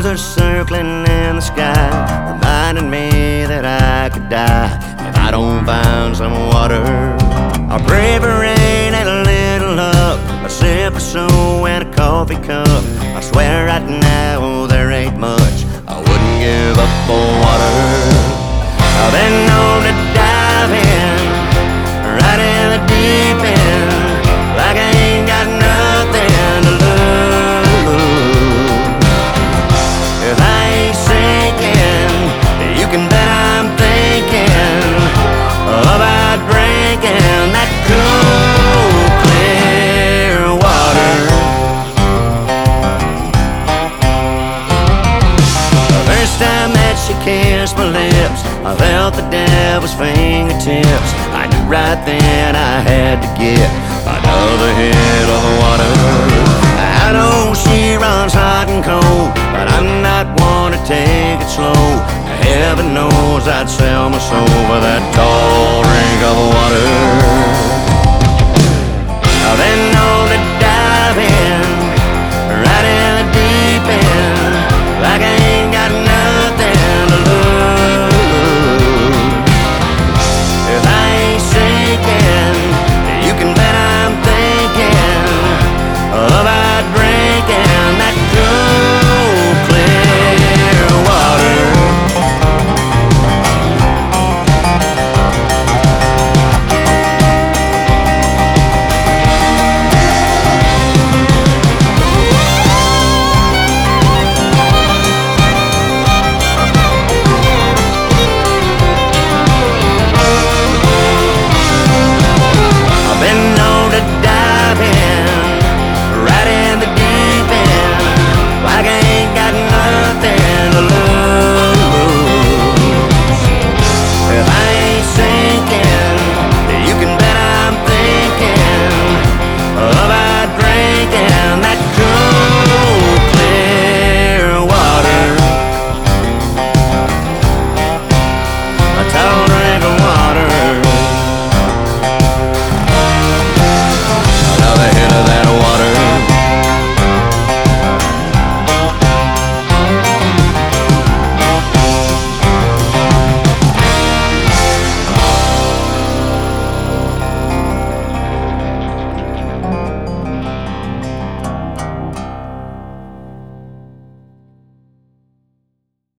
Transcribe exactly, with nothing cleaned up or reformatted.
are circling in the sky, reminding me that I could die if I don't find some water. I pray for rain and a little luck, a sip of soul and a coffee cup. I swear right now there ain't much I wouldn't give up for water. I've been known to dive in, right in the deep end, like I ain't got nothing to lose. If I ain't sinking, you can bet I'm thinking about drinking that cool, clear water. The first time that she kissed my lips, I felt the devil's fingertips. I knew right then I had to get another hit of water. I know she runs hot and cold, but I'm not one to take it slow. Heaven knows I'd sell my soul for that.